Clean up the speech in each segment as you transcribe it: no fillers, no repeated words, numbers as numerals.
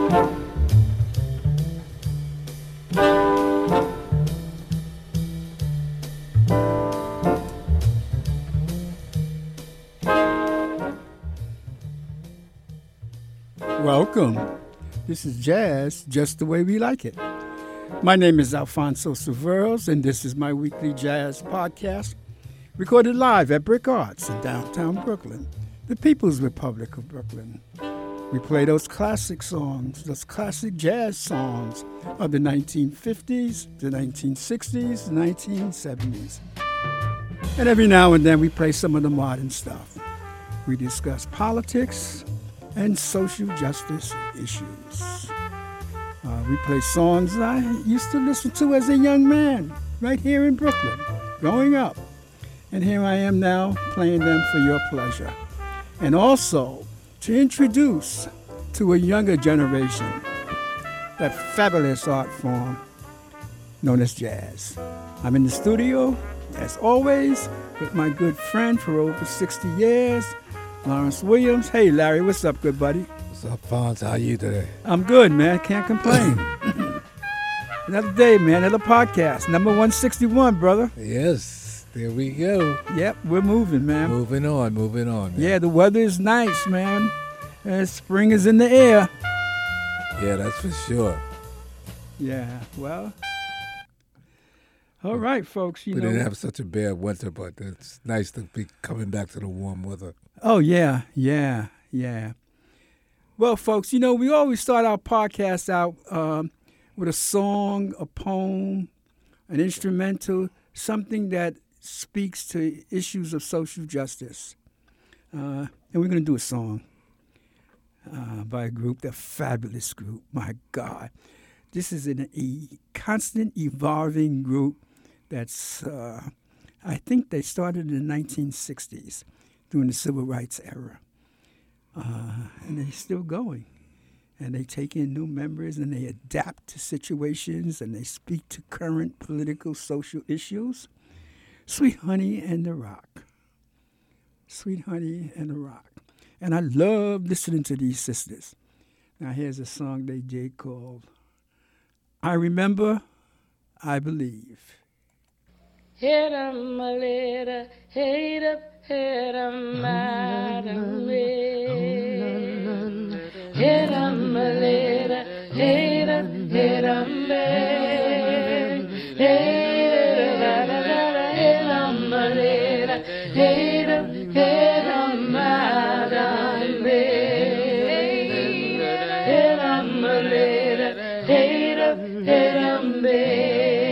Welcome. This is Jazz, just the way we like it. My name is Alfonso Severos, and this is my weekly jazz podcast, recorded live at Brick Arts in downtown Brooklyn, the People's Republic of Brooklyn. We play those classic songs, those classic jazz songs of the 1950s, the 1960s, the 1970s. And every now and then we play some of the modern stuff. We discuss politics and social justice issues. We play songs I used to listen to as a young man, right here in Brooklyn, growing up. And here I am now playing them for your pleasure. And also to introduce to a younger generation that fabulous art form known as jazz. I'm in the studio, as always, with my good friend for over 60 years, Lawrence Williams. Hey, Larry, what's up, good buddy? What's up, Fonz? How you today? I'm good, man. Can't complain. Another day, man. Another podcast. Number 161, brother. Yes, there we go. Yep, we're moving, man. Moving on, man. Yeah, the weather is nice, man. Spring is in the air. Yeah, that's for sure. Yeah, well, all right, folks. We didn't have such a bad winter, but it's nice to be coming back to the warm weather. Oh, yeah. Well, folks, we always start our podcast out with a song, a poem, an instrumental, something that speaks to issues of social justice. And we're going to do a song by a group, the fabulous group. My God. This is a constant evolving group that's, I think they started in the 1960s during the Civil Rights era. And they're still going. And they take in new members and they adapt to situations and they speak to current political, social issues. Sweet Honey and the Rock. Sweet Honey and the Rock. And I love listening to these sisters. Now here's a song they did called I Remember, I Believe. Hit 'em a little, hate up, hit 'em out of me. Hit 'em a little, hate up, hit 'em back. Hit 'em a little, hate up, hit 'em out of me. Hit 'em a little, hate up, hit 'em back.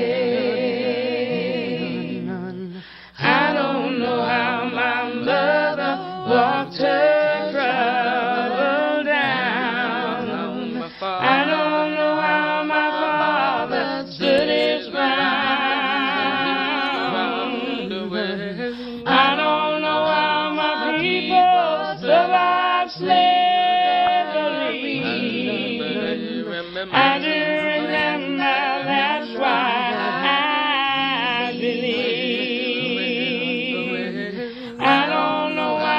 Walked her trouble down. I don't know how my father stood his ground. I don't know how my people survived slavery. I do remember, that's why I believe. I don't know why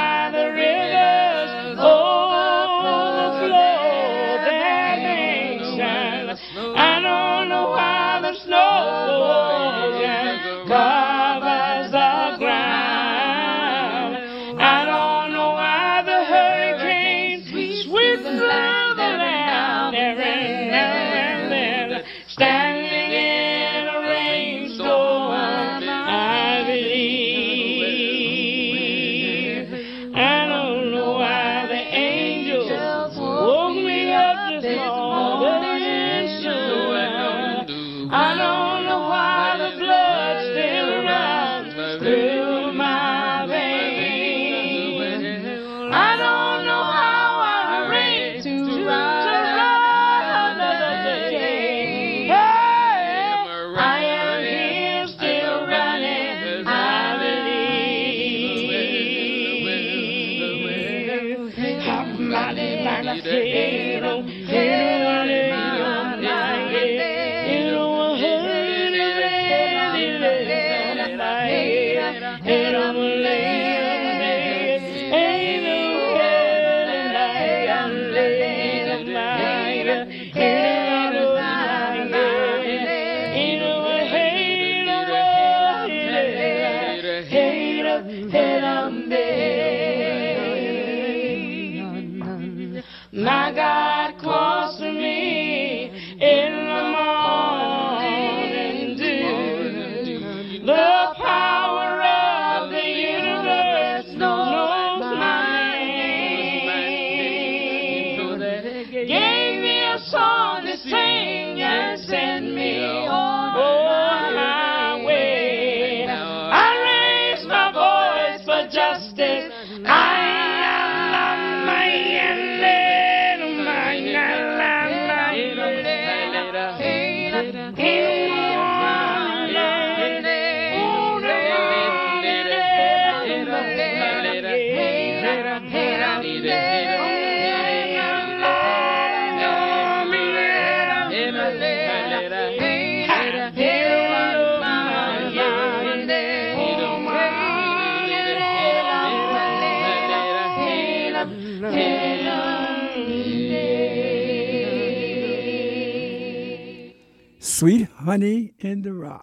I don't know why the snow covers the ground. I don't know why the hurricanes sweep through the land. Standing in a rainstorm, I believe. I don't know why the angels woke me up this morning. I don't know why the blood send me on my way. I raise my voice for justice. Sweet Honey in the Rock.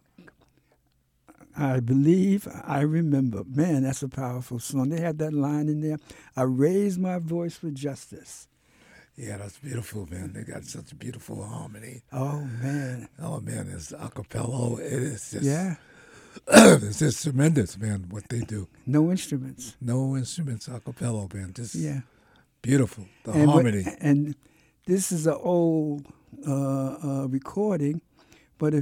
I believe I remember. Man, that's a powerful song. They had that line in there. I raise my voice for justice. Yeah, that's beautiful, man. They got such beautiful harmony. Oh, man. Oh, man, it's a cappella. It is just, Yeah. it's just tremendous, man, what they do. No instruments. No instruments, a cappella, man. Just beautiful. The and harmony. And this is an old recording, but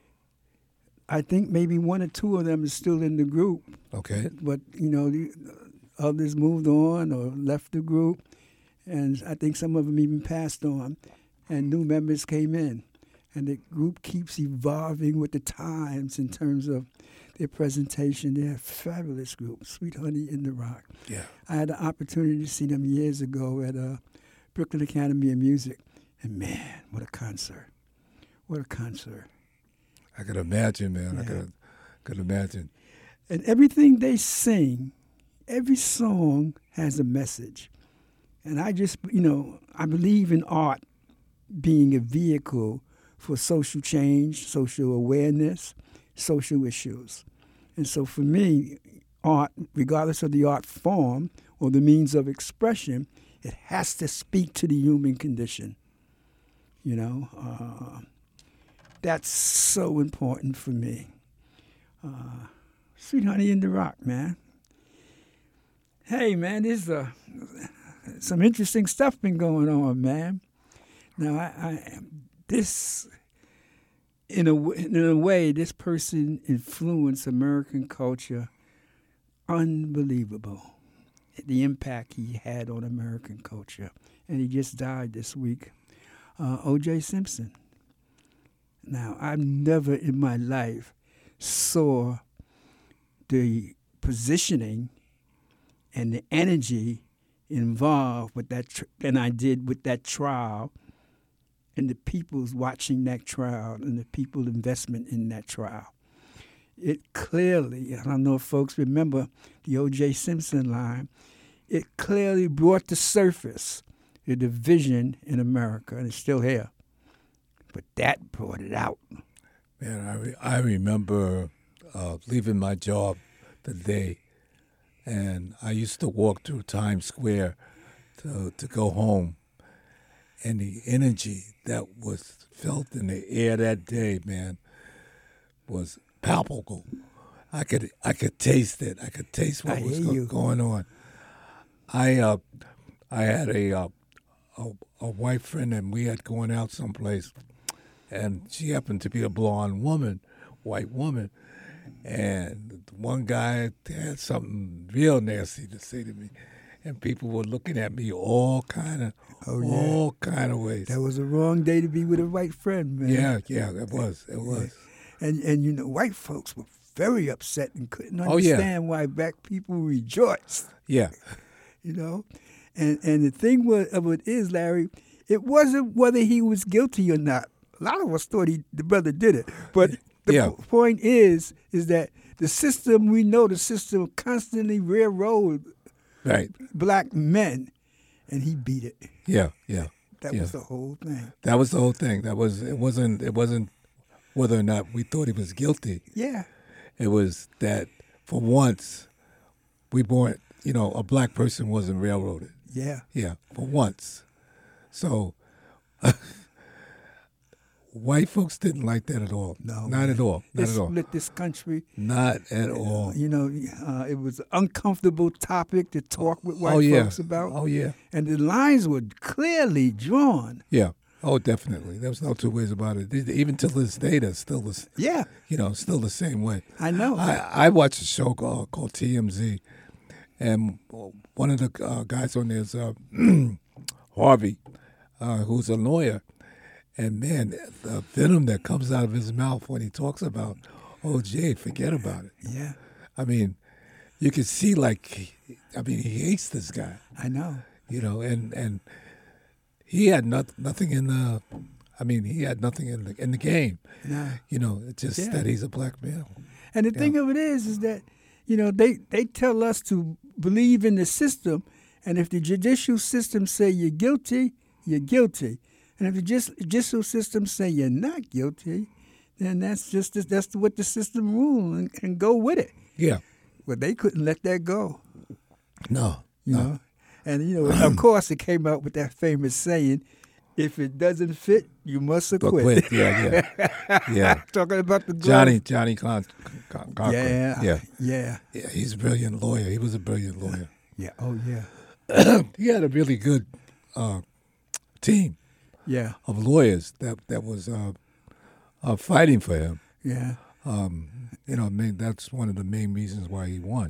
I think maybe one or two of them is still in the group. Okay. But, the others moved on or left the group. And I think some of them even passed on, and new members came in. And the group keeps evolving with the times in terms of their presentation. They're a fabulous group, Sweet Honey in the Rock. Yeah. I had the opportunity to see them years ago at Brooklyn Academy of Music. And, man, what a concert. What a concert. I could imagine, man. Yeah. I could imagine. And everything they sing, every song has a message. And I just, I believe in art being a vehicle for social change, social awareness, social issues. And so for me, art, regardless of the art form or the means of expression, it has to speak to the human condition. That's so important for me. Sweet Honey in the Rock, man. Hey, man, there's some interesting stuff been going on, man. Now, in a way, this person influenced American culture. Unbelievable, the impact he had on American culture. And he just died this week. O.J. Simpson. Now, I've never in my life saw the positioning and the energy involved with that than I did with that trial, and the people's watching that trial and the people's investment in that trial. It clearly, I don't know if folks remember the O.J. Simpson line, it clearly brought to surface the division in America, and it's still here. But that brought it out. Man, I remember leaving my job the day, and I used to walk through Times Square to go home. And the energy that was felt in the air that day, man, was palpable. I could taste it. I could taste what was going on. I had a white friend, and we had gone out someplace, and she happened to be a blonde woman, white woman, and one guy had something real nasty to say to me, and people were looking at me all kind of ways. That was a wrong day to be with a white friend, man. Yeah, it was. And white folks were very upset and couldn't understand why black people rejoiced. Yeah. And the thing of it is, Larry, it wasn't whether he was guilty or not. A lot of us thought the brother did it. But the point is that the system constantly railroaded black men, and he beat it. Yeah. That was the whole thing. That was the whole thing. It wasn't whether or not we thought he was guilty. Yeah. It was that for once we weren't, a black person wasn't railroaded. Yeah. Yeah, for once. So white folks didn't like that at all. No. Not at all. Not at all. Split this country. Not at all. It was an uncomfortable topic to talk with white folks about. Oh, yeah. And the lines were clearly drawn. Yeah, Oh, definitely. There was no two ways about it. Even till this day, that's still still the same way. I know. I watched a show called TMZ, and one of the guys on there is Harvey, who's a lawyer. And, man, the venom that comes out of his mouth when he talks about O.J., forget about it. Yeah. I mean, you can see, he hates this guy. I know. And he had nothing in the game. No. It's just that he's a black male. And the thing of it is that, they tell us to believe in the system, and if the judicial system say you're guilty, you're guilty. And if the judicial system say you're not guilty, then that's what the system rules and go with it. Yeah. But they couldn't let that go. No. You know? And, of course, it came out with that famous saying, if it doesn't fit, you must acquit. Yeah. Talking about the glove. Johnny Cochran. Yeah. He's a brilliant lawyer. He was a brilliant lawyer. Yeah. Oh, yeah. He had a really good team. Yeah. Of lawyers that was fighting for him. Yeah. That's one of the main reasons why he won.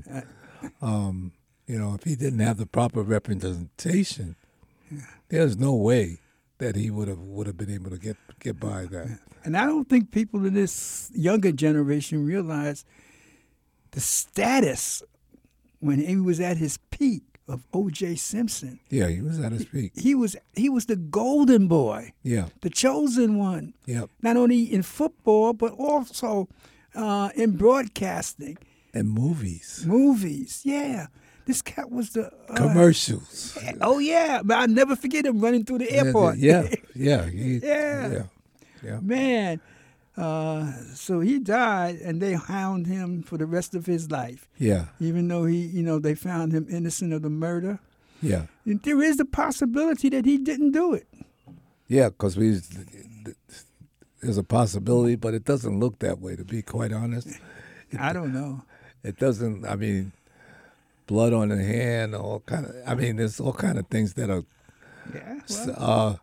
If he didn't have the proper representation, there's no way that he would have been able to get by that. And I don't think people in this younger generation realize the status when he was at his peak of O.J. Simpson. Yeah, he was at his peak. He was the golden boy. Yeah. The chosen one. Yeah. Not only in football, but also in broadcasting. And movies. Movies, yeah. This cat was the... commercials. Oh, yeah. But I'll never forget him running through the airport. Yeah. Man. So he died, and they hound him for the rest of his life. Yeah. Even though they found him innocent of the murder. Yeah. And there is the possibility that he didn't do it. Yeah, because there's a possibility, but it doesn't look that way, to be quite honest. I don't know. It doesn't. I mean, blood on the hand, there's all kind of things that are. Yeah. Well.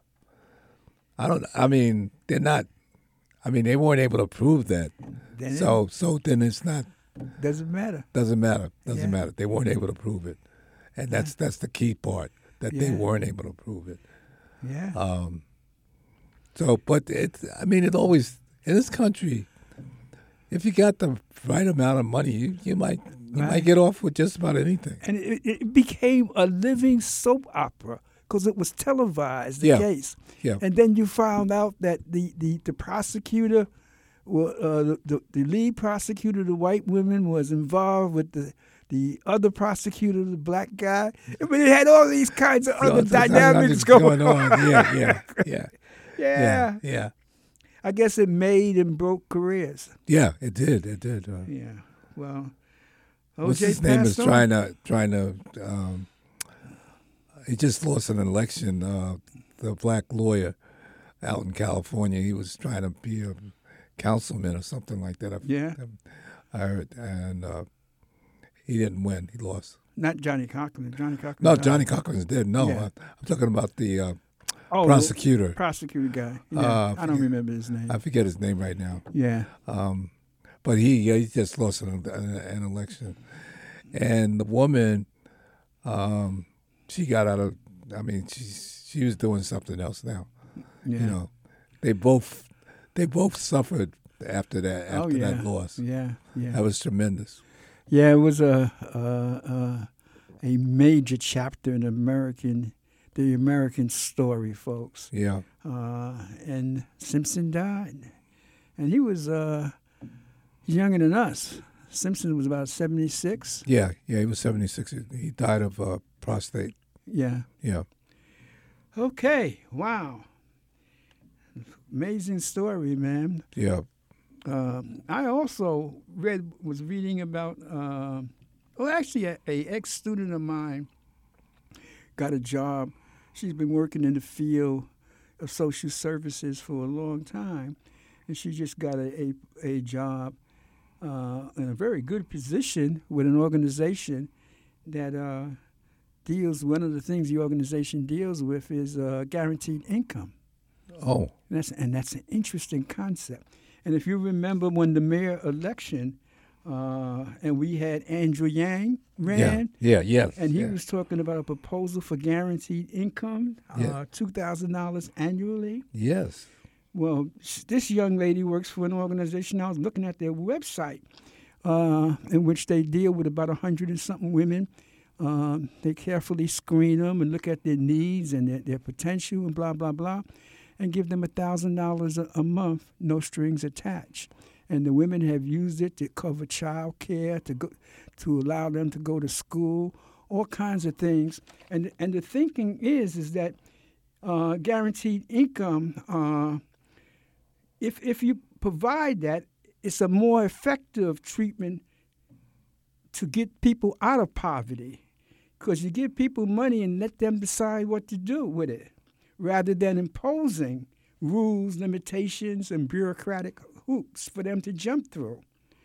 They're not. They weren't able to prove that. So then it's not. Doesn't matter. Doesn't matter. They weren't able to prove it, and that's the key part, that they weren't able to prove it. Yeah. But it always, in this country, if you got the right amount of money, you might get off with just about anything. And it became a living soap opera because it was televised, the case. Yeah. And then you found out that the prosecutor, the lead prosecutor, the white woman, was involved with the other prosecutor, the black guy. I mean, it had all these kinds of other dynamics going on. Yeah. I guess it made and broke careers. Yeah, it did. Yeah. Well, what's O.J. his name is on. trying to. He just lost an election. The black lawyer out in California. He was trying to be a councilman or something like that. I heard, and he didn't win. He lost. Not Johnny Cochran. Johnny Cochran. No, Johnny Cochran's dead. No, Yeah. I'm talking about the prosecutor. The prosecutor guy. Yeah, I don't remember his name. I forget his name right now. Yeah. But he just lost an election, and the woman, she got out of. She was doing something else now. Yeah. They both suffered after that loss. Yeah. That was tremendous. Yeah, it was a major chapter in the American story, folks. Yeah. And Simpson died, and he was younger than us. Simpson was about 76. Yeah, he was 76. He died of prostate. Yeah. Yeah. Okay. Wow. Amazing story, man. Yeah. I also was reading about, actually a ex-student of mine got a job. She's been working in the field of social services for a long time, and she just got a job in a very good position with an organization that deals. One of the things the organization deals with is guaranteed income. Oh, And that's an interesting concept. And if you remember when the mayor election, and we had Andrew Yang ran, yes. and he was talking about a proposal for guaranteed income, $2,000 annually. Yes. Well, this young lady works for an organization. I was looking at their website, in which they deal with about 100 and something women. They carefully screen them and look at their needs and their potential and blah, blah, blah, and give them $1,000 a month, no strings attached. And the women have used it to cover child care, to allow them to go to school, all kinds of things. And the thinking is that guaranteed income, if you provide that, it's a more effective treatment to get people out of poverty, because you give people money and let them decide what to do with it, rather than imposing rules, limitations, and bureaucratic hoops for them to jump through.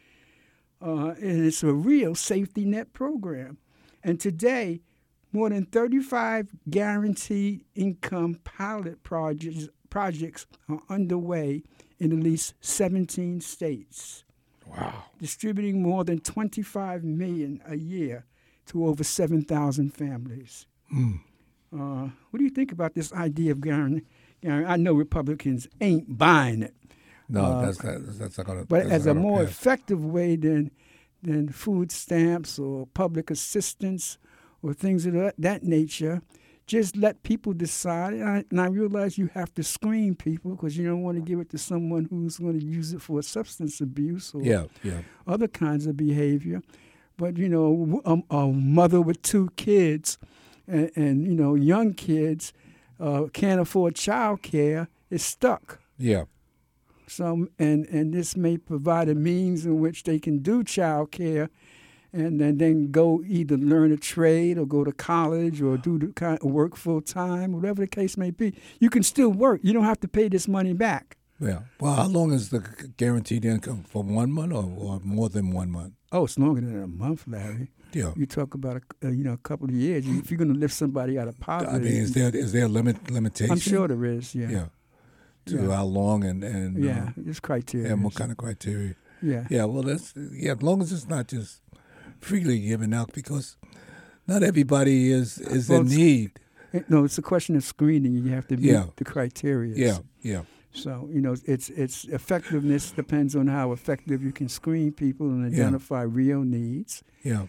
And it's a real safety net program. And today, more than 35 guaranteed income pilot projects are underway in at least 17 states. Wow. Distributing more than $25 million a year to over 7,000 families. What do you think about this idea of guarantee? I know Republicans ain't buying it. No, that's not going to. But as a more effective way than food stamps or public assistance or things of that nature, just let people decide. And I realize you have to screen people because you don't want to give it to someone who's going to use it for substance abuse or other kinds of behavior. But, a mother with 2 kids and young kids can't afford child care is stuck. Yeah. So, and this may provide a means in which they can do child care and then go either learn a trade or go to college or do the kind of work full time, whatever the case may be. You can still work. You don't have to pay this money back. Yeah. Well, how long is the guaranteed income? For 1 month or more than 1 month? Oh, it's longer than a month, Larry. Yeah. You talk about a couple of years. If you're going to lift somebody out of poverty, I mean, is there a limitation? I'm sure there is. Yeah. Yeah. To how long and there's criteria. And what kind of criteria? Yeah. Yeah. Well, as long as it's not just freely given out, because not everybody is in need. No, it's a question of screening. You have to meet the criteria. Yeah. So, its effectiveness depends on how effective you can screen people and identify real needs. Yeah.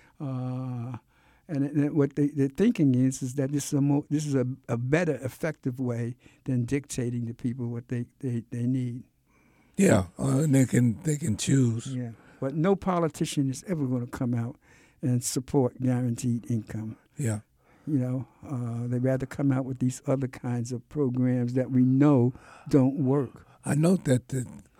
And what the thinking is that this is a better, effective way than dictating to people what they need. Yeah, and they can choose. Yeah, but no politician is ever going to come out and support guaranteed income. Yeah. They'd rather come out with these other kinds of programs that we know don't work. I know that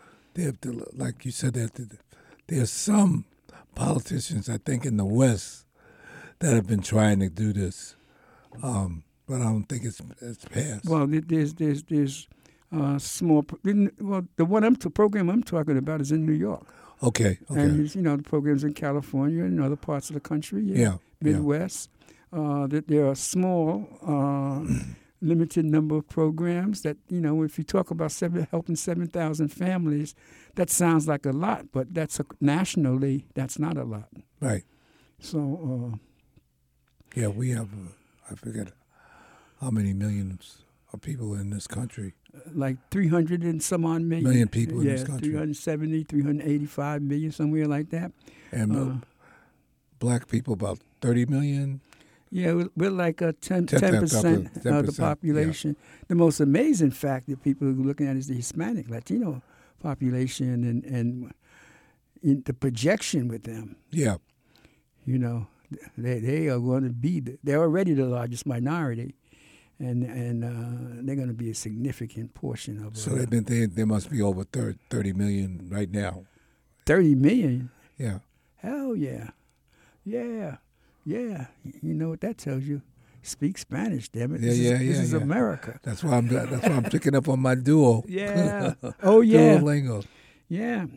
like you said, that there's some politicians, I think, in the West that have been trying to do this, but I don't think it's passed. Well, there's small. Well, the program I'm talking about is in New York. Okay. And the programs in California and other parts of the country. Yeah. Midwest. That there are small, limited number of programs that, if you talk about helping 7,000 families, that sounds like a lot, but nationally, that's not a lot. Right. So, we have, I forget how many millions of people in this country. Like 300 and some odd million people in this country. 370, 385 million, somewhere like that. And black people, about 30 million. Yeah, we're like 10% of the population. Yeah. The most amazing fact that people are looking at is the Hispanic, Latino population and in the projection with them. Yeah. They are going to be, they're already the largest minority, and they're going to be a significant portion of it. So they must be over 30 million right now. 30 million? Yeah. Hell yeah. Yeah. Yeah, you know what that tells you? Speak Spanish, damn it. This is America. That's why I'm picking up on my duo. Yeah. Oh yeah. Duolingo. Yeah.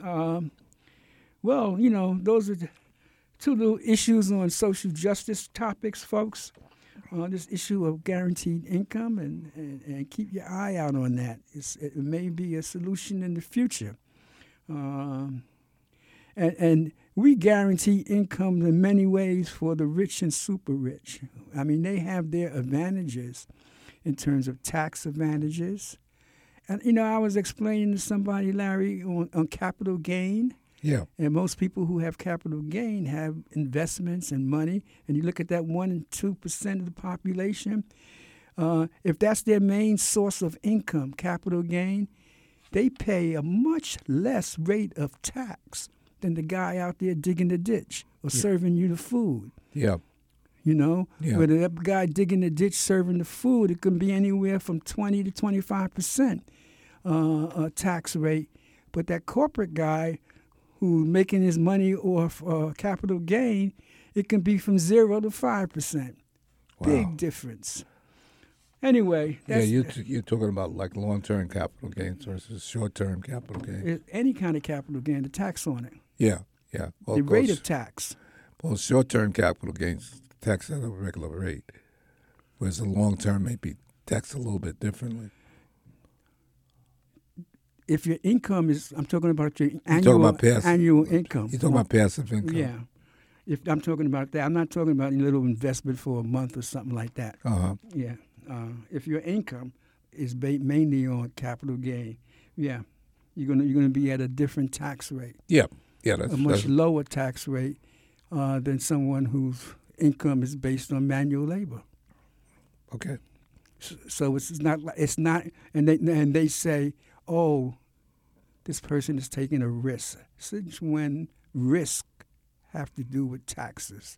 Well, those are the 2 little issues on social justice topics, folks. this issue of guaranteed income and keep your eye out on that. It may be a solution in the future. And we guarantee income in many ways for the rich and super rich. I mean, they have their advantages in terms of tax advantages. And, I was explaining to somebody, Larry, on capital gain. Yeah. And most people who have capital gain have investments and money. And you look at that 1 and 2% of the population. If that's their main source of income, capital gain, they pay a much less rate of tax than the guy out there digging the ditch or serving you the food. Yeah. Yeah. With that guy digging the ditch serving the food, it can be anywhere from 20 to 25% tax rate. But that corporate guy who's making his money off capital gain, it can be from 0 to 5%. Wow. Big difference. Anyway, that's, you're talking about like long-term capital gains versus short-term capital gains. Any kind of capital gain, the tax on it. Yeah. Well, the rate of tax. Well, short-term capital gains taxed at a regular rate, whereas the long-term may be taxed a little bit differently. If your income is, I'm talking about your annual income. You're talking about passive income. Yeah. If I'm talking about that, I'm not talking about a little investment for a month or something like that. Uh-huh. Yeah. If your income is mainly on capital gain, you're gonna be at a different tax rate. Yeah. That's a much lower tax rate than someone whose income is based on manual labor. Okay. So it's not, and they say, oh, this person is taking a risk. Since when risk have to do with taxes?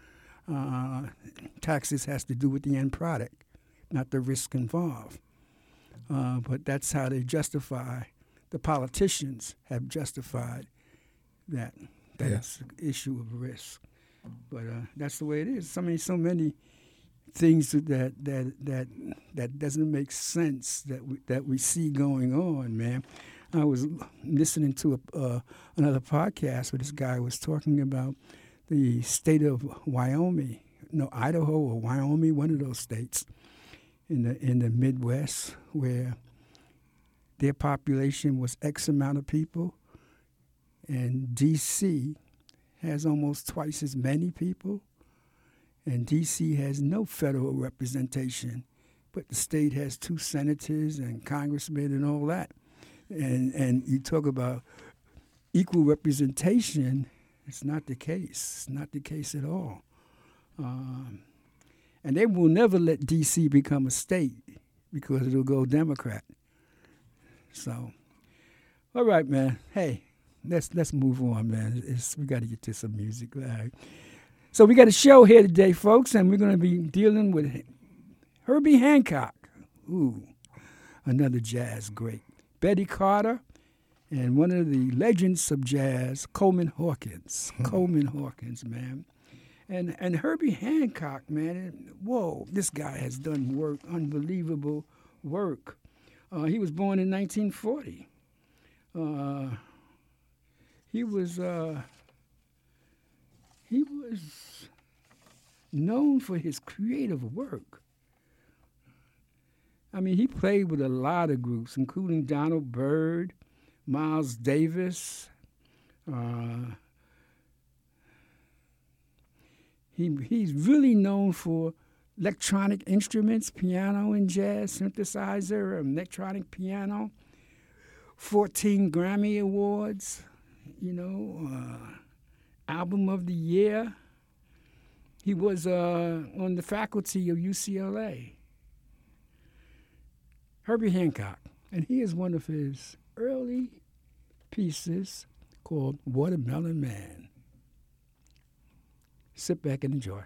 Taxes has to do with the end product, not the risk involved. But that's how they justify. The politicians have justified that it's an issue of risk. But that's the way it is. So many things that doesn't make sense that we see going on, man. I was listening to another podcast where this guy was talking about the state of Idaho or Wyoming, one of those states in the Midwest, where their population was X amount of people, and D.C. has almost twice as many people, and D.C. has no federal representation, but the state has 2 senators and congressmen and all that. And you talk about equal representation, it's not the case. It's not the case at all. And they will never let D.C. become a state because it'll go Democrat. So, all right, man. Hey, let's move on, man. We got to get to some music. All right. So we got a show here today, folks, and we're going to be dealing with Herbie Hancock. Ooh, another jazz great. Betty Carter, and one of the legends of jazz, Coleman Hawkins. Coleman Hawkins, man. And Herbie Hancock, man, whoa, this guy has done work, unbelievable work. He was born in 1940. He was known for his creative work. I mean, he played with a lot of groups, including Donald Byrd, Miles Davis. He's really known for electronic instruments, piano and jazz, synthesizer, electronic piano, 14 Grammy Awards, Album of the Year. He was on the faculty of UCLA. Herbie Hancock, and here's one of his early pieces called Watermelon Man. Sit back and enjoy.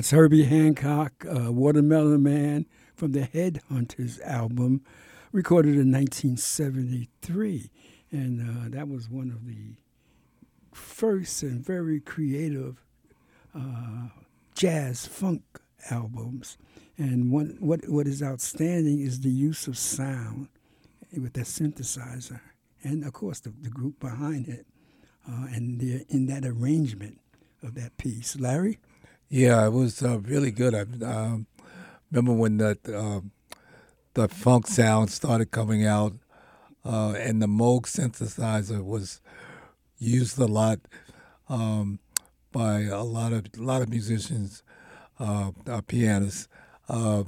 That's Herbie Hancock, Watermelon Man from the Headhunters album, recorded in 1973. And that was one of the first and very creative jazz funk albums. And what is outstanding is the use of sound with that synthesizer. And, of course, the group behind it and in that arrangement of that piece. Larry? Yeah, it was really good. I remember when the funk sound started coming out, and the Moog synthesizer was used a lot by a lot of musicians, pianists. Joe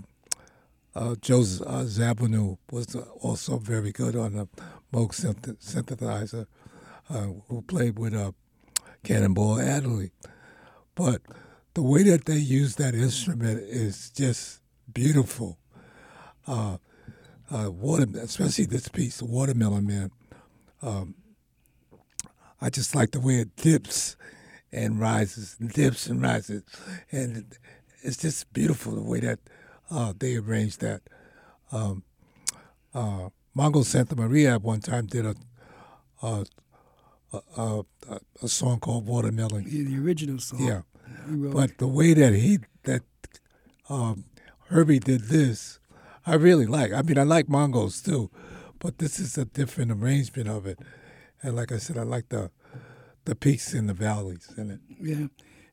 Zawinul was also very good on the Moog synthesizer, who played with Cannonball Adderley. But the way that they use that instrument is just beautiful. Especially this piece, Watermelon Man. I just like the way it dips and rises, and dips and rises, and it's just beautiful the way that they arranged that. Mongo Santa Maria at one time did a song called Watermelon. Yeah, the original song. Yeah, but the way that Herbie did this, I really like. I mean, I like Mongo's too, but this is a different arrangement of it. And like I said, I like the peaks and the valleys in it. Yeah.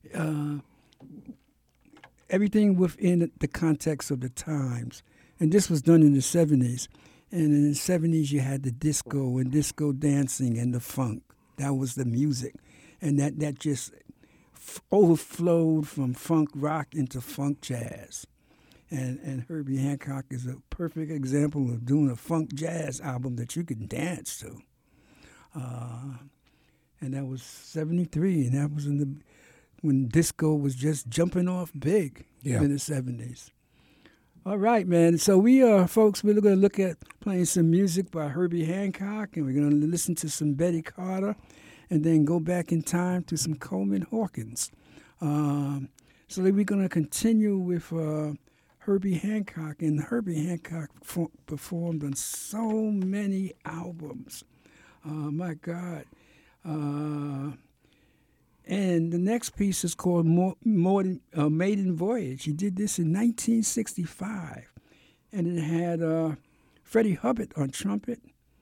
Everything within the context of the times. And this was done in the 70s. And in the 70s, you had the disco and disco dancing and the funk. That was the music. And that just overflowed from funk rock into funk jazz. And Herbie Hancock is a perfect example of doing a funk jazz album that you can dance to. And that was 73, and that was when disco was just jumping off big in the 70s. All right, man. So folks, we're going to look at playing some music by Herbie Hancock, and we're going to listen to some Betty Carter, and then go back in time to some Coleman Hawkins. So we're going to continue with Herbie Hancock, and Herbie Hancock performed on so many albums. My God. And the next piece is called Maiden Voyage. He did this in 1965. And it had Freddie Hubbard on trumpet,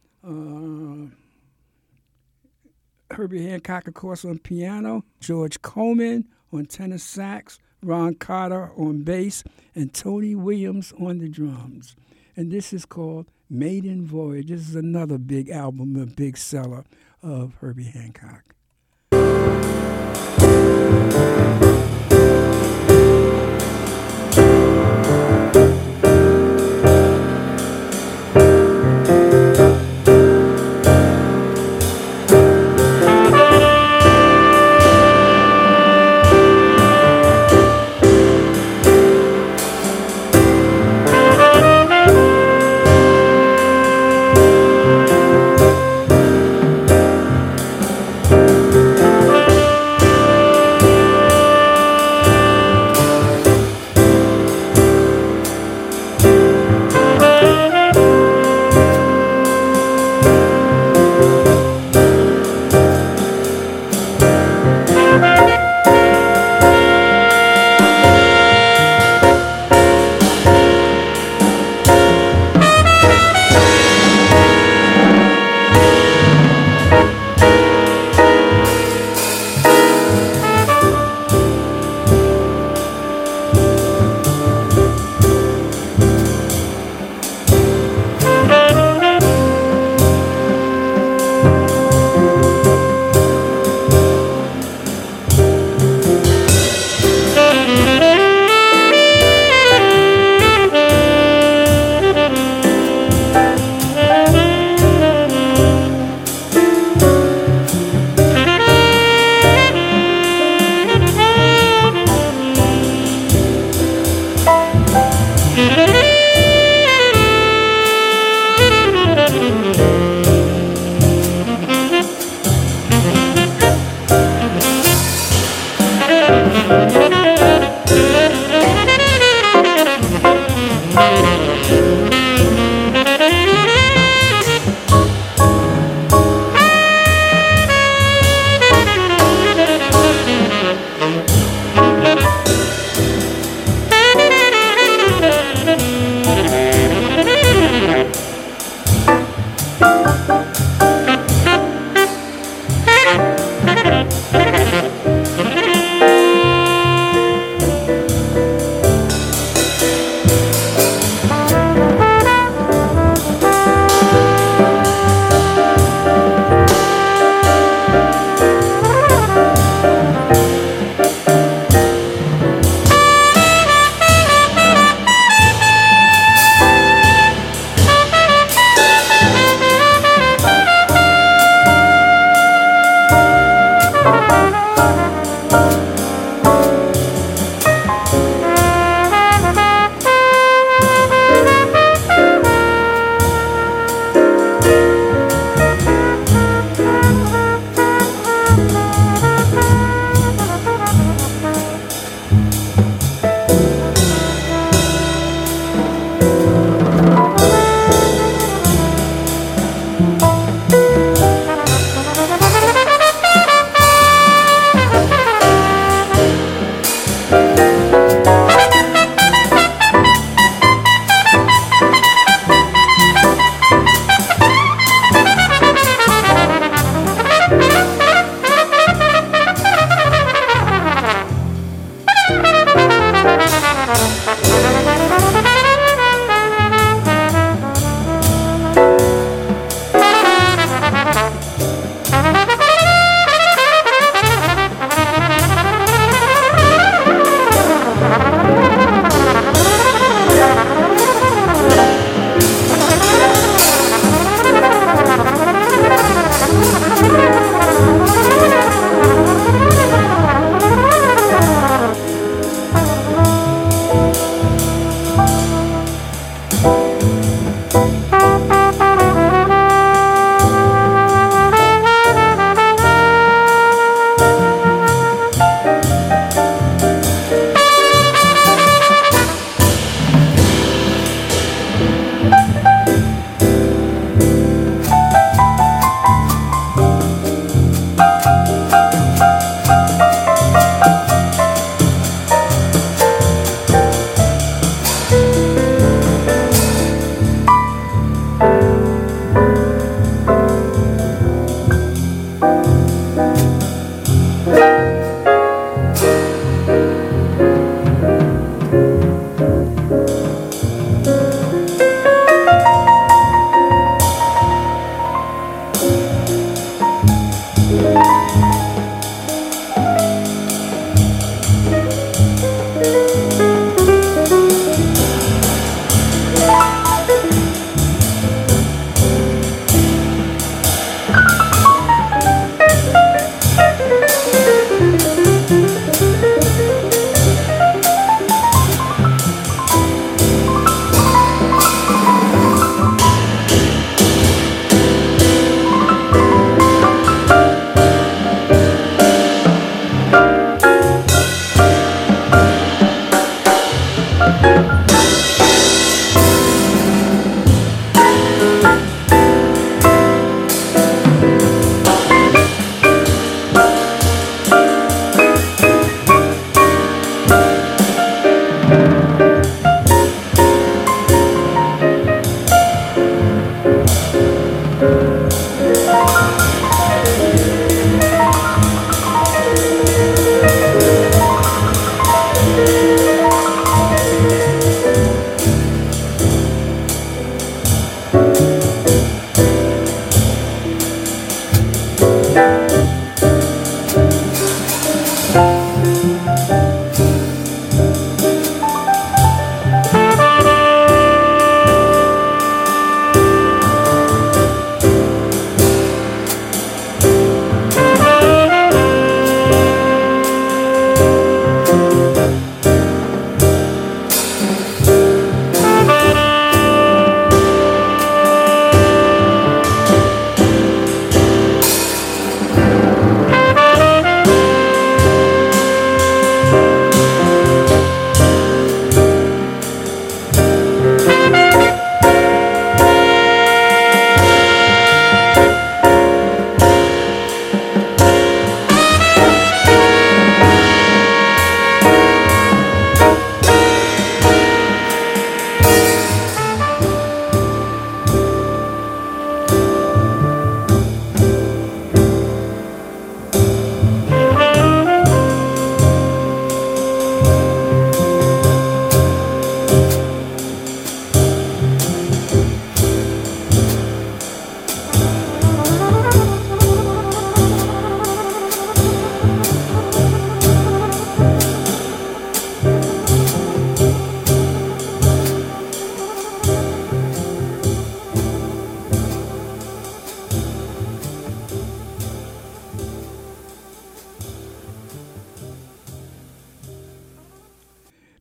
Herbie Hancock, of course, on piano, George Coleman on tenor sax, Ron Carter on bass, and Tony Williams on the drums. And this is called Maiden Voyage. This is another big album, a big seller of Herbie Hancock.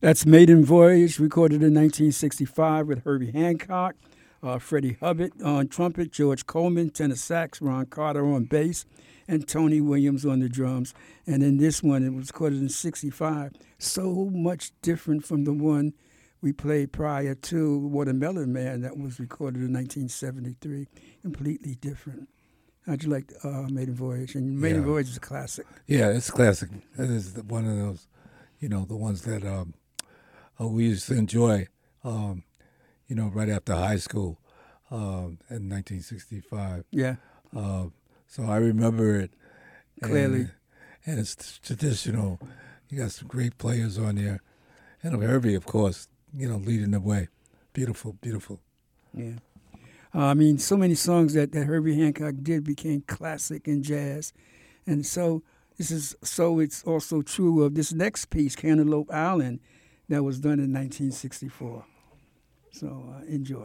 That's Maiden Voyage, recorded in 1965 with Herbie Hancock, Freddie Hubbard on trumpet, George Coleman, tenor sax, Ron Carter on bass, and Tony Williams on the drums. And in this one, it was recorded in 65. So much different from the one we played prior to Watermelon Man that was recorded in 1973. Completely different. How'd you like Maiden Voyage? And Maiden Voyage is a classic. Yeah, it's classic. It is one of those, the ones that we used to enjoy, right after high school in 1965. Yeah. So I remember it. Clearly. And it's traditional. You got some great players on there. And Herbie, of course, leading the way. Beautiful, beautiful. Yeah. So many songs that Herbie Hancock did became classic in jazz. And so it's also true of this next piece, Cantaloupe Island, that was done in 1964. So enjoy.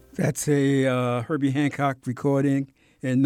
That's a Herbie Hancock recording in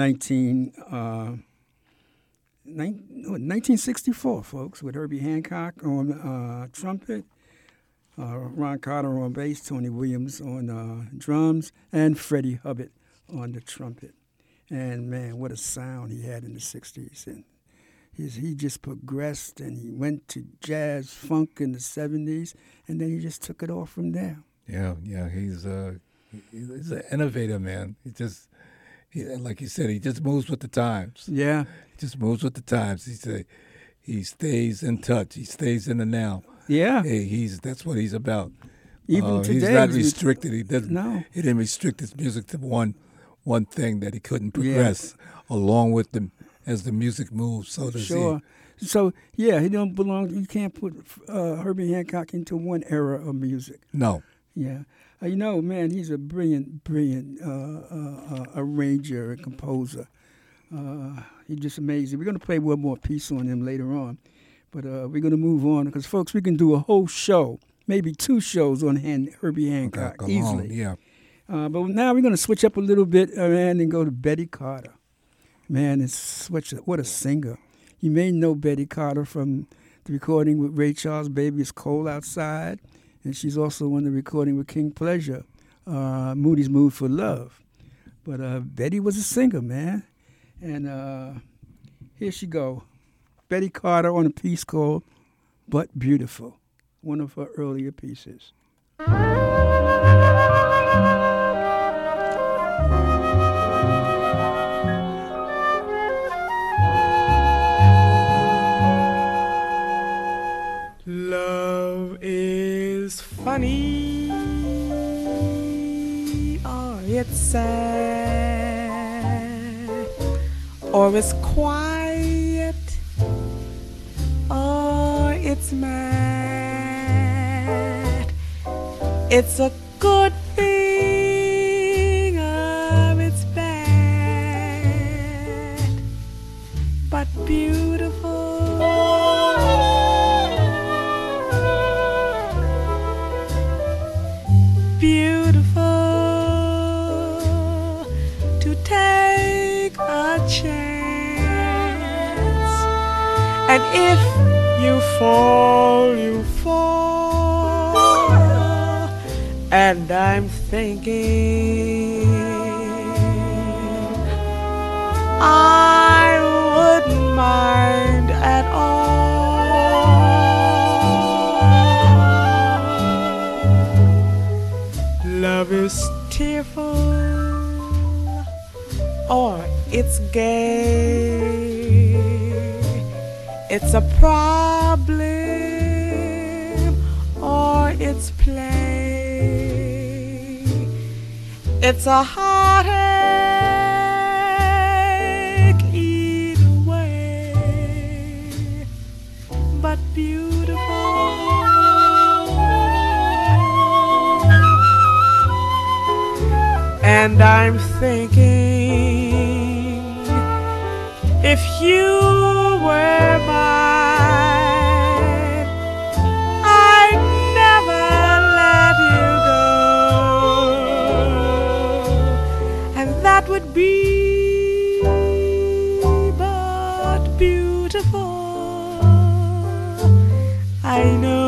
1964, folks, with Herbie Hancock on trumpet, Ron Carter on bass, Tony Williams on drums, and Freddie Hubbard on the trumpet. And, man, what a sound he had in the 60s. And he just progressed, and he went to jazz, funk in the 70s, and then he just took it off from there. Yeah, he's an innovator, man. Like you said, he just moves with the times. Yeah. He just moves with the times. He stays in touch. He stays in the now. Yeah. That's what he's about. Even today. He's not restricted. He doesn't. No. He didn't restrict his music to one thing that he couldn't progress along with them as the music moves. So does sure. So, yeah, he don't belong. You can't put Herbie Hancock into one era of music. No. Yeah. Man, he's a brilliant arranger and composer. He's just amazing. We're going to play one more piece on him later on. But we're going to move on because, folks, we can do a whole show, maybe 2 shows on Herbie Hancock easily. Yeah. But now we're going to switch up a little bit, man, and go to Betty Carter. Man, what a singer. You may know Betty Carter from the recording with Ray Charles, Baby It's Cold Outside. And she's also on the recording with King Pleasure, Moody's Mood for Love. But Betty was a singer, man. And here she go. Betty Carter on a piece called But Beautiful, one of her earlier pieces. Love is funny, or it's sad, or it's quiet, or it's mad. It's a good thing, or it's bad, but beautiful. Beautiful to take a chance, and if you fall, you fall. And I'm thinking I wouldn't mind at all. Love is tearful, or it's gay. It's a problem, or it's play. It's a heartache either way, but beautiful. And I'm thinking, if you were mine, I'd never let you go, and that would be but beautiful. I know.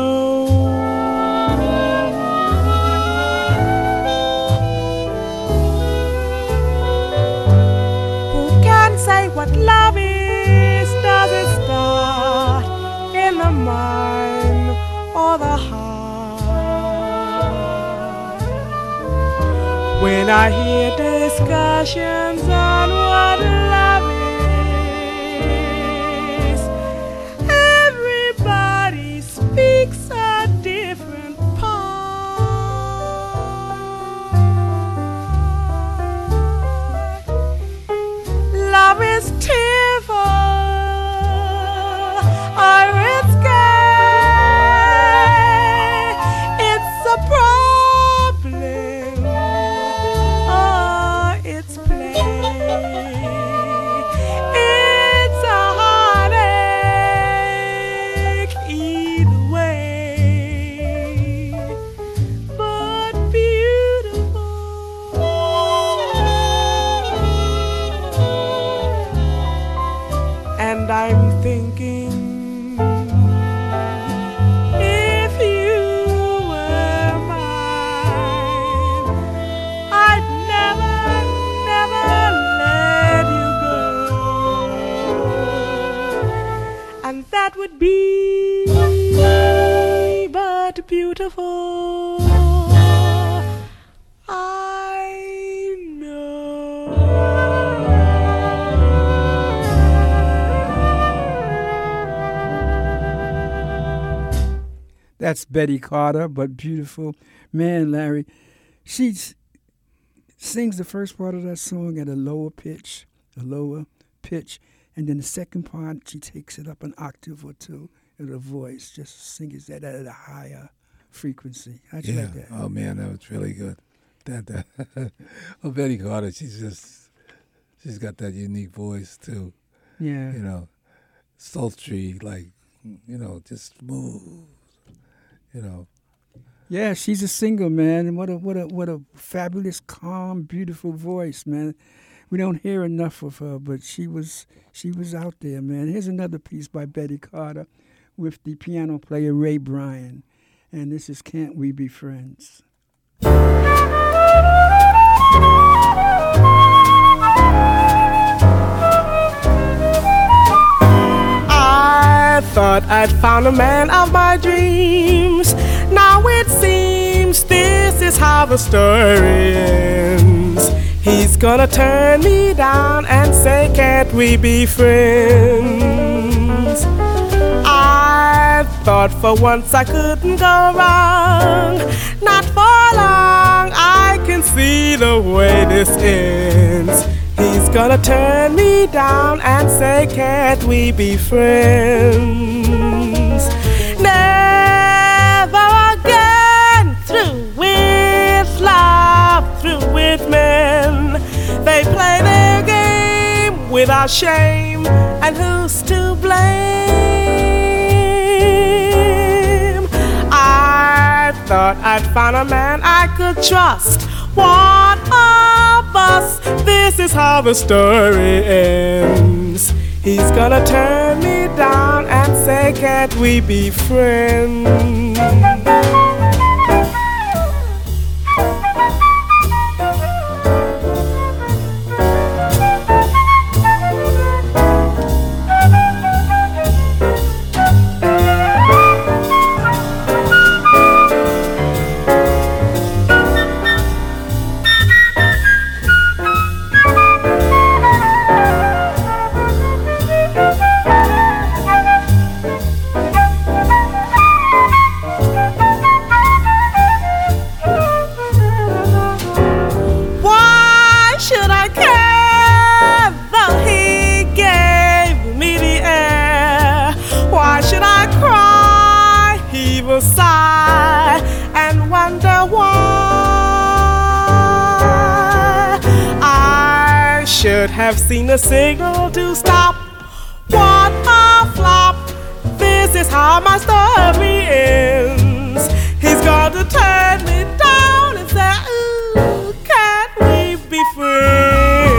Say what love is, does it start in the mind or the heart? When I hear discussions on what love is, everybody speaks a different love is tearful, or it's gay. It's a problem, or it's play. That's Betty Carter, but beautiful. Man, Larry, she sings the first part of that song at a lower pitch, and then the second part, she takes it up an octave or two in her voice, just sings that at a higher frequency. How'd you like that? Oh, man, that was really good. Oh, Betty Carter, she's got that unique voice, too. Yeah. You know, sultry, like, you know, just smooth. You know. Yeah, she's a singer, man, and what a fabulous, calm, beautiful voice, man. We don't hear enough of her, but she was out there, man. Here's another piece by Betty Carter with the piano player Ray Bryan, and this is "Can't We Be Friends?" I thought I'd found a man of my dreams. Now it seems this is how the story ends. He's gonna turn me down and say, can't we be friends? I thought for once I couldn't go wrong. Not for long, I can see the way this ends. He's gonna turn me down and say, can't we be friends? Never again, through with love, through with men. They play their game without shame, and who's to blame? I thought I'd found a man I could trust. One of us, this is how the story ends. He's gonna turn me down and say, can't we be friends? Sigh and wonder why. I should have seen the signal to stop. What a flop. This is how my story ends. He's going to turn me down and say, ooh, can't we be friends?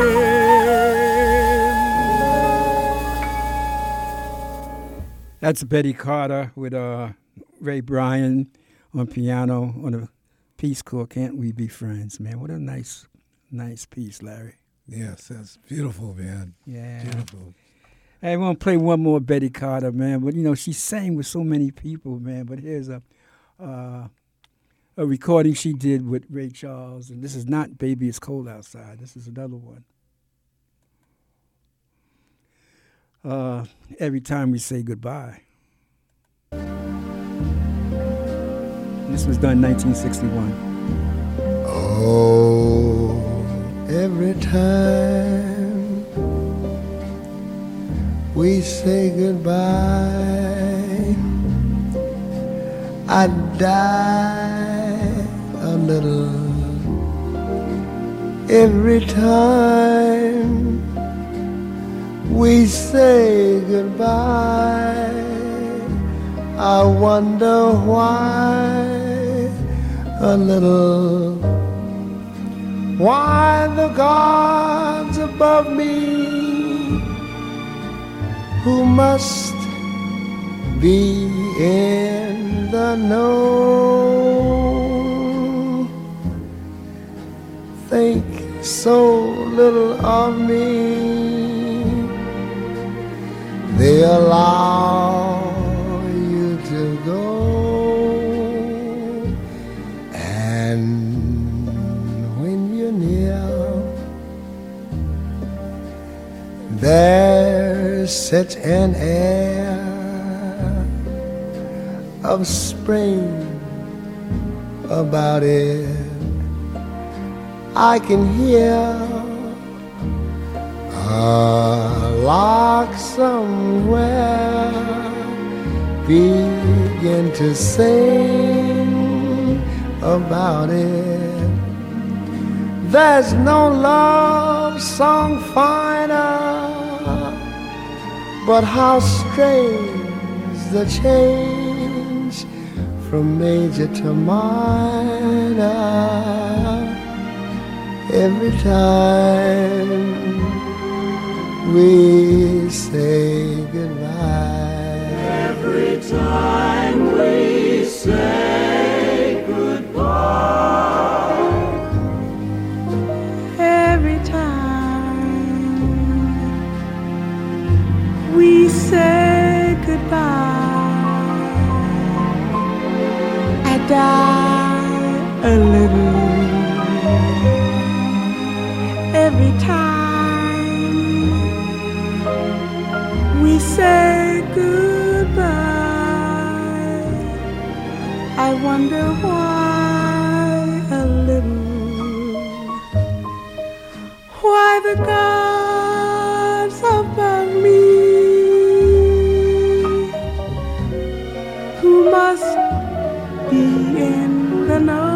That's Betty Carter with Ray Bryan on piano on a piece called "Can't We Be Friends?" Man, what a nice piece, Larry. Yes, that's beautiful, man. Yeah, beautiful. Hey, I want to play one more Betty Carter, man. But you know, she sang with so many people, man. But here's a recording she did with Ray Charles, and this is not "Baby It's Cold Outside." This is another one. Every time we say goodbye. This was done in 1961. Oh, every time we say goodbye, I die a little. Every time we say goodbye, I wonder why a little. Why the gods above me, who must be in the know, think so little of me, they allow you to go. And when you're near, There's such an air of spring about it. I can hear a lark somewhere begin to sing about it. There's no love song finer, but how strange the change from major to minor every time we say goodbye. Every time we say goodbye. Every time we say goodbye, I die a little. Every time we say goodbye, I wonder why a little, why the gods above me, who must be in the know,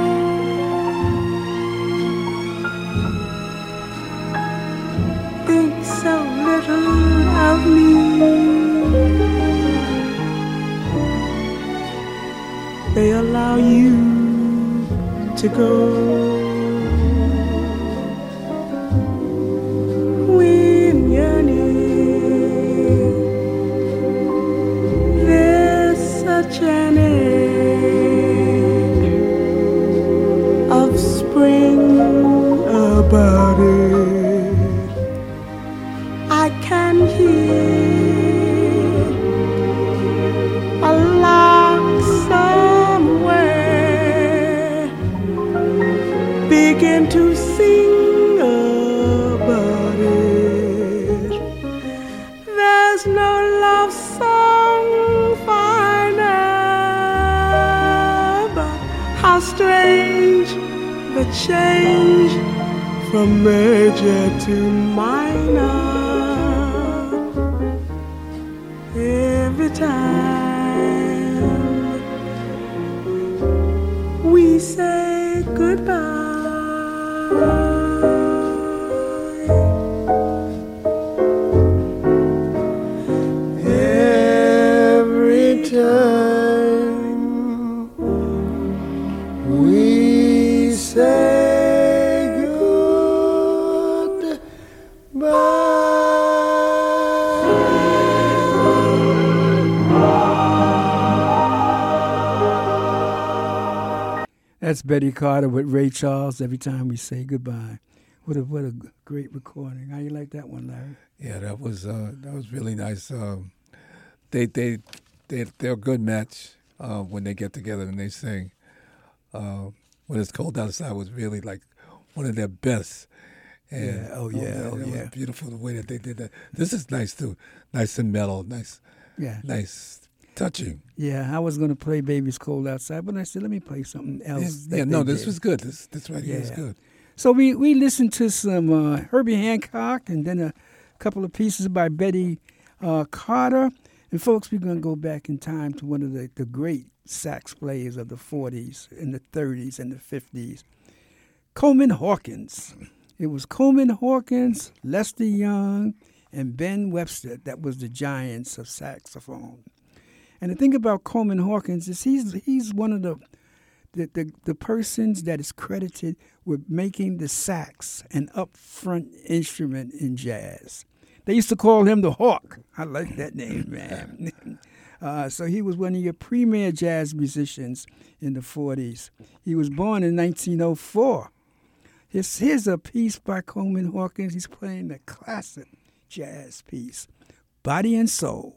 think so little of me. They allow you to go when you're near. There's such an air of spring about it. I can hear a lark somewhere begin to sing about it. There's no love song finer, but how strange the change from major to minor. Every time we say goodbye. Every time we say goodbye. That's Betty Carter with Ray Charles, Every Time We Say Goodbye. What a great recording. How you like that one, Larry? Yeah, that was really nice. They're a good match when they get together and they sing. When It's Cold Outside was really like one of their best. And, Yeah, oh, yeah. It was beautiful the way that they did that. This is nice too, nice and mellow, nice, touching. Yeah, I was going to play Baby's Cold Outside, but I said, let me play something else. This was good. This right here is good. So we listened to some Herbie Hancock and then a couple of pieces by Betty Carter. And folks, we're going to go back in time to one of the great sax players of the 40s and the 30s and the 50s, Coleman Hawkins. It was Coleman Hawkins, Lester Young, and Ben Webster that was the giants of saxophone. And the thing about Coleman Hawkins is he's one of the persons that is credited with making the sax an upfront instrument in jazz. They used to call him the Hawk. I like that name, man. So he was one of your premier jazz musicians in the 40s. He was born in 1904. Here's a piece by Coleman Hawkins. He's playing the classic jazz piece, Body and Soul.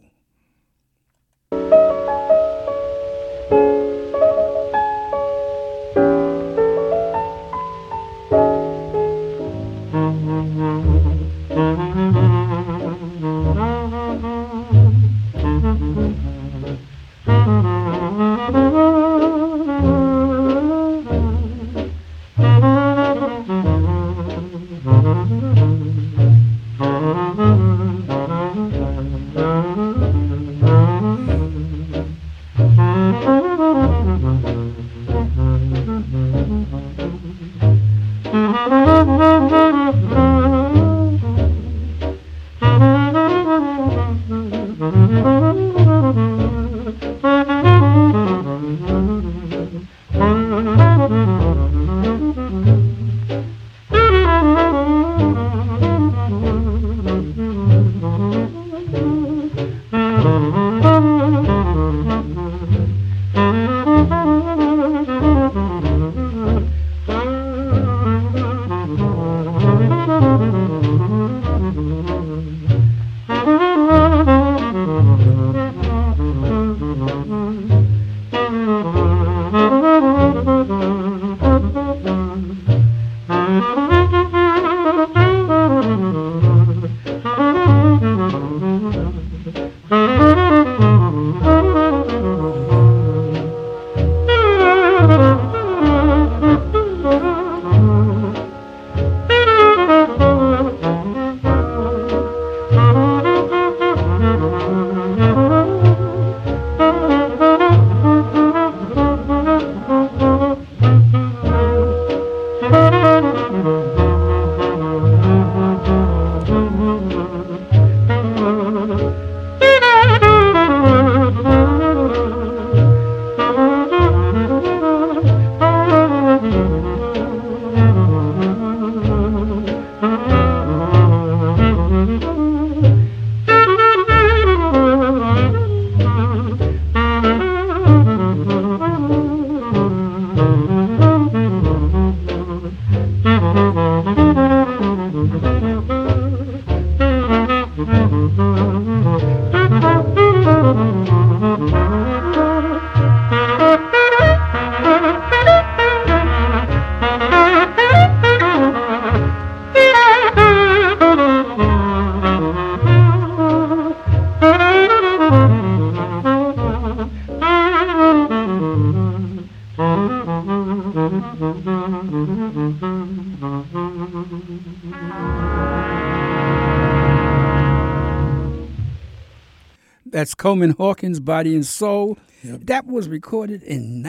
That's Coleman Hawkins' Body and Soul. Yep. That was recorded in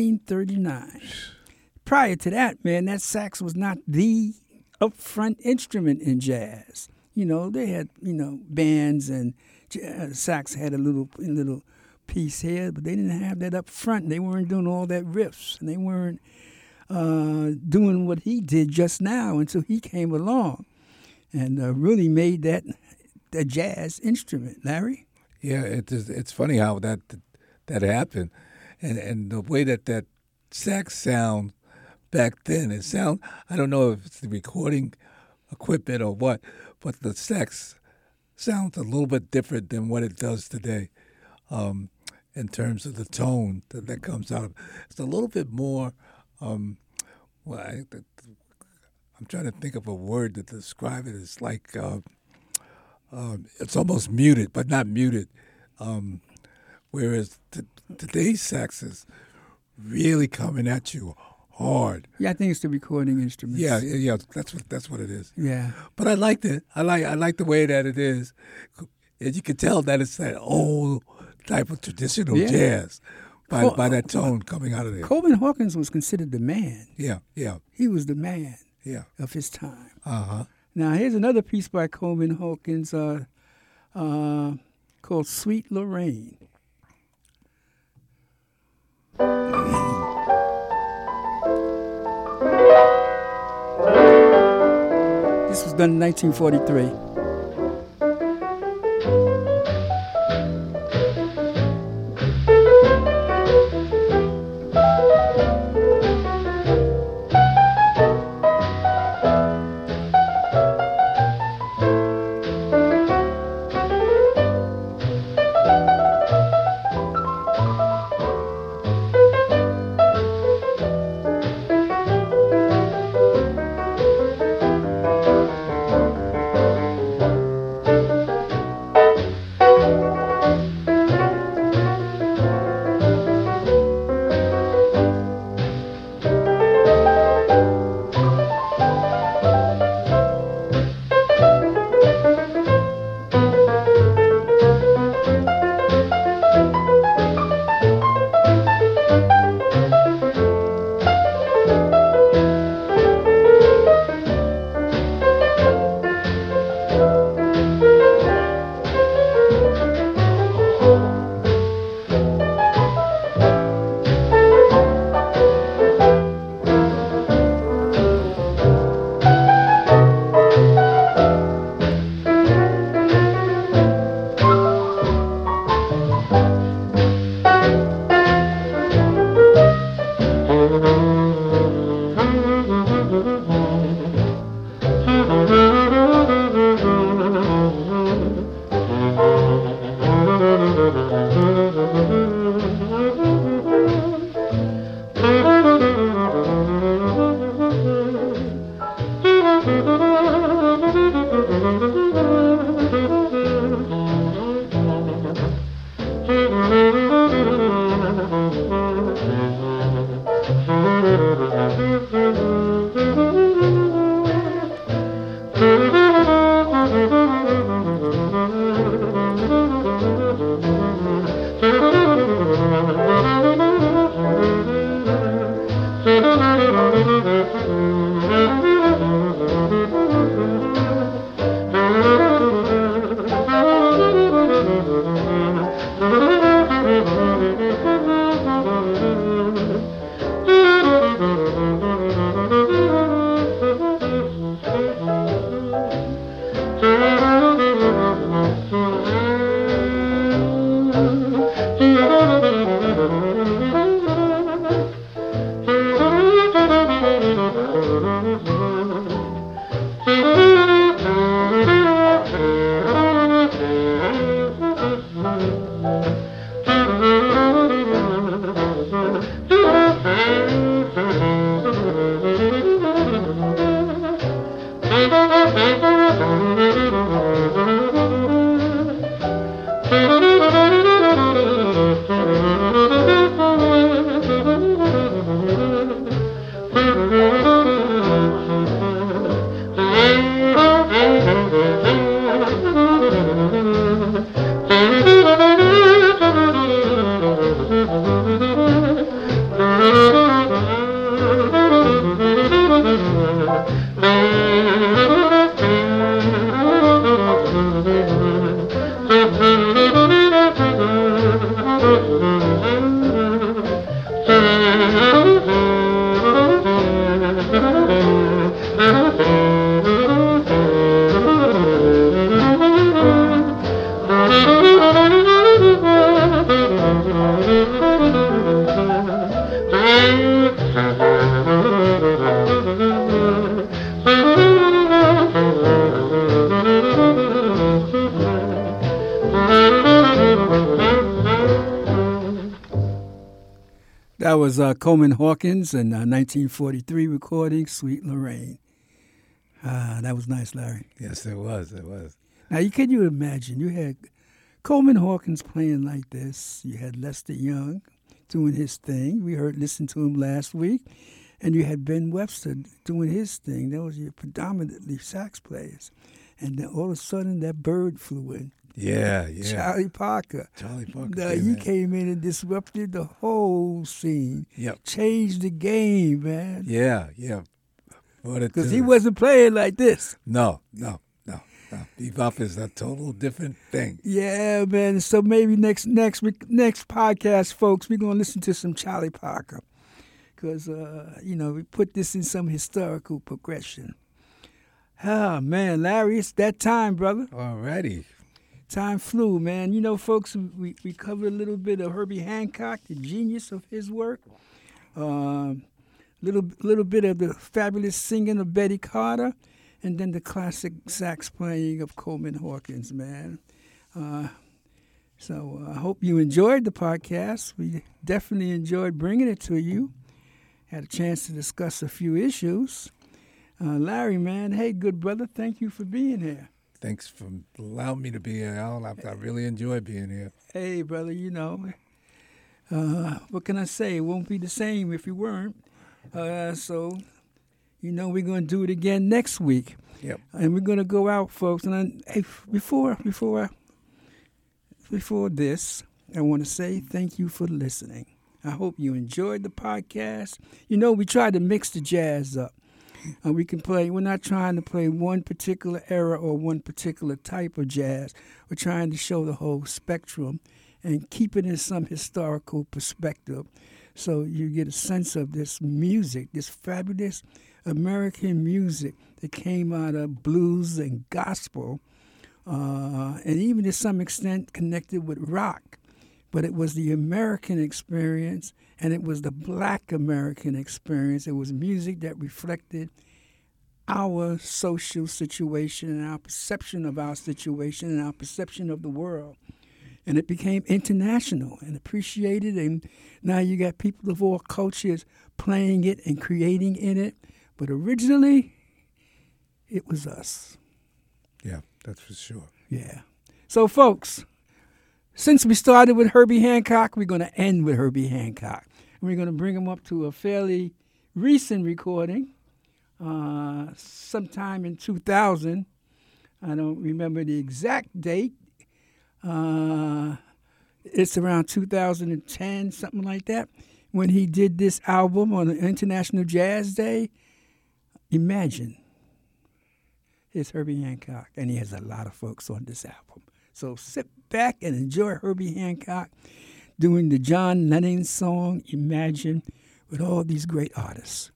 1939. Prior to that, man, that sax was not the upfront instrument in jazz. You know, they had, bands, and sax had a little piece here, but they didn't have that up front. They weren't doing all that riffs, and they weren't doing what he did just now until he came along and really made that a jazz instrument. Larry? Yeah, it's funny how that happened, and the way that sax sound back then. I don't know if it's the recording equipment or what, but the sax sounds a little bit different than what it does today, in terms of the tone that comes out. It's a little bit more. I'm trying to think of a word to describe it. It's like. It's almost muted, but not muted. Whereas today's sax is really coming at you hard. Yeah, I think it's the recording instruments. Yeah, that's what it is. Yeah, but I liked it. I like the way that it is. And you can tell that it's that old type of traditional jazz by that tone coming out of there. Coleman Hawkins was considered the man. Yeah. He was the man. Yeah. Of his time. Uh-huh. Now, here's another piece by Coleman Hawkins called Sweet Lorraine. This was done in 1943. That was Coleman Hawkins in 1943 recording, Sweet Lorraine. That was nice, Larry. Yes, it was. It was. Now, can you imagine? You had Coleman Hawkins playing like this. You had Lester Young doing his thing. We listened to him last week. And you had Ben Webster doing his thing. Those were predominantly sax players. And then all of a sudden, that bird flew in. Yeah. Charlie Parker. He came in and disrupted the whole scene. Yep. Changed the game, man. Yeah. Because he wasn't playing like this. No. Bebop is a total different thing. Yeah, man. So maybe next podcast, folks, we're going to listen to some Charlie Parker. Because, we put this in some historical progression. Ah, man, Larry, it's that time, brother. Alrighty. Time flew, man. You know, folks, we covered a little bit of Herbie Hancock, the genius of his work. Little bit of the fabulous singing of Betty Carter, and then the classic sax playing of Coleman Hawkins, man. So I hope you enjoyed the podcast. We definitely enjoyed bringing it to you. Had a chance to discuss a few issues. Larry, man, hey, good brother, thank you for being here. Thanks for allowing me to be here, Al. I really enjoy being here. Hey, brother, what can I say? It won't be the same if you weren't. So, we're going to do it again next week. Yep. And we're going to go out, folks. And before this, I want to say thank you for listening. I hope you enjoyed the podcast. We tried to mix the jazz up. We can play. We're not trying to play one particular era or one particular type of jazz. We're trying to show the whole spectrum and keep it in some historical perspective so you get a sense of this music, this fabulous American music that came out of blues and gospel, and even to some extent connected with rock. But it was the American experience, and it was the Black American experience. It was music that reflected our social situation and our perception of our situation and our perception of the world. And it became international and appreciated, and now you got people of all cultures playing it and creating in it. But originally, it was us. Yeah, that's for sure. Yeah. So, folks, since we started with Herbie Hancock, we're going to end with Herbie Hancock. And we're going to bring him up to a fairly recent recording, sometime in 2000. I don't remember the exact date. It's around 2010, something like that, when he did this album on the International Jazz Day. Imagine. It's Herbie Hancock, and he has a lot of folks on this album. So sit back and enjoy Herbie Hancock doing the John Lennon song, Imagine, with all these great artists.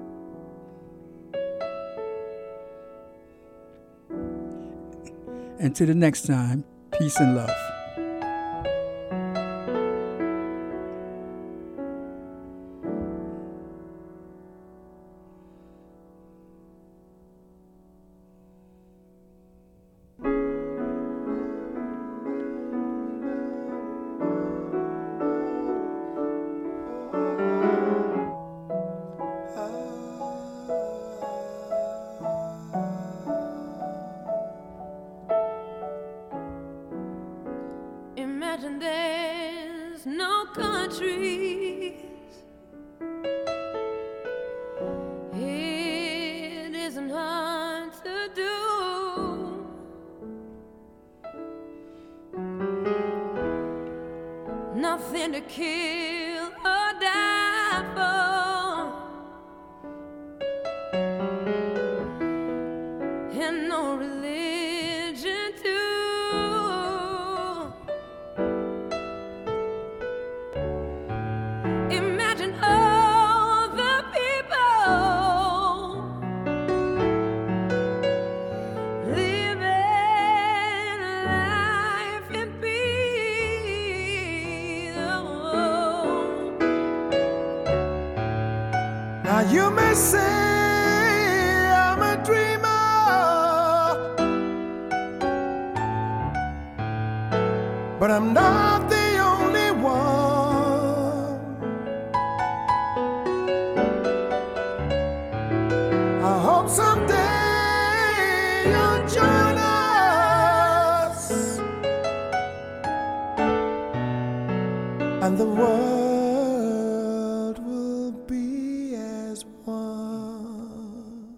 Until the next time, peace and love. Imagine there's no countries. It isn't hard to do. Nothing to kill or die for, and no religion too. Imagine all the people living life in peace. Now you may say I'm a dreamer, but I'm not the only one. I hope someday you'll join us, and the world will be as one.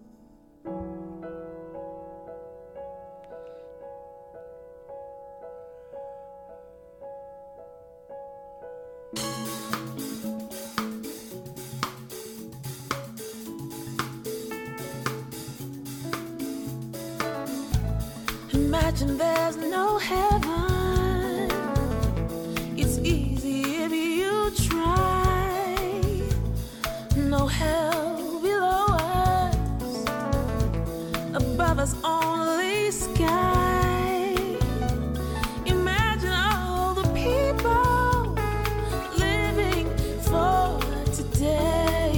Imagine there's no heaven. It's easy if you try. No hell below us, above us only sky. Imagine all the people living for today.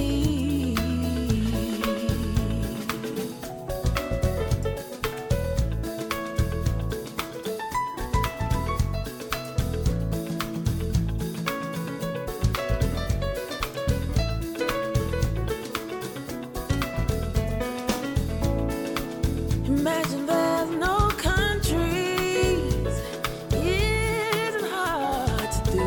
Imagine there's no countries. It isn't hard to do.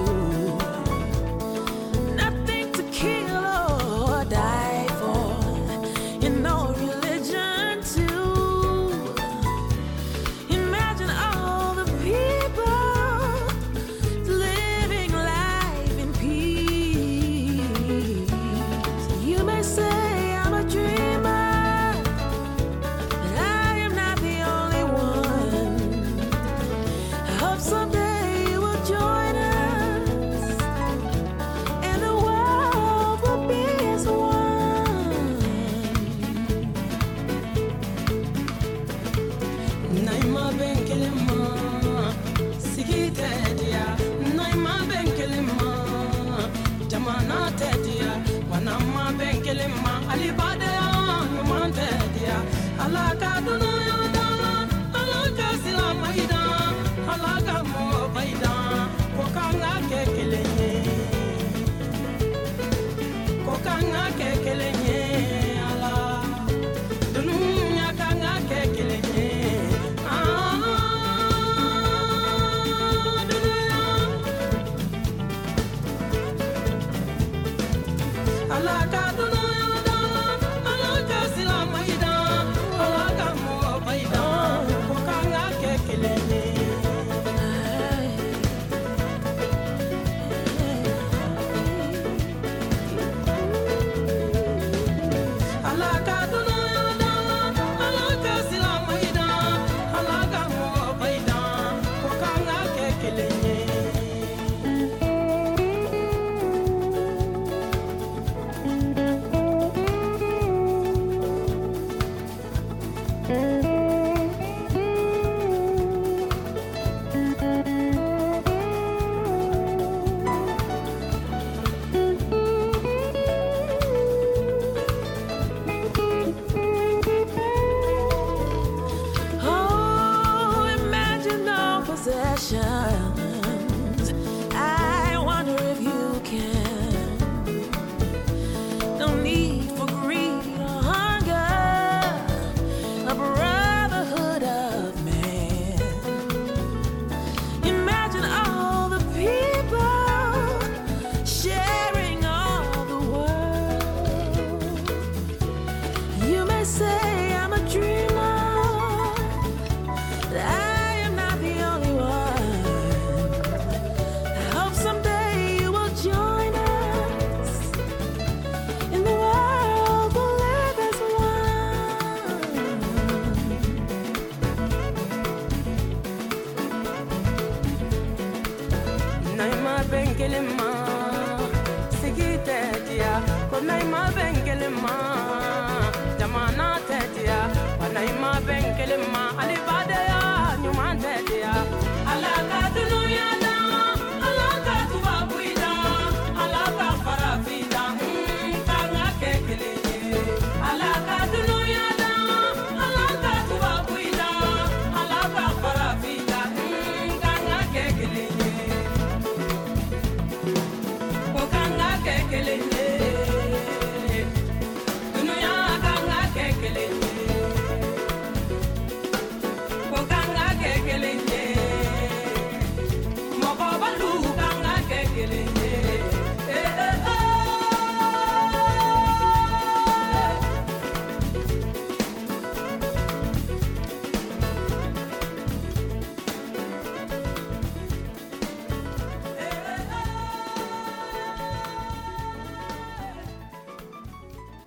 Nothing to kill or die for, and no religion too. Imagine all the people living life in peace. You may say I'm a dreamer, someday you will join us, and the world will be as one. Naima benkelema, sigite dia. Naima benkelema, jamana tedia. Wanama benkelema, alibade numante dia. Alaka dunoyoda, alaka silamaida. Alaga mo baida, kokanga kekelenye, kokanga kekelenye, ala, dununya kanga kekelenye, dununya, alaga dunoyoda, alaga silamaida, alaga mo baida, kokanga kekelenye. Mm-hmm.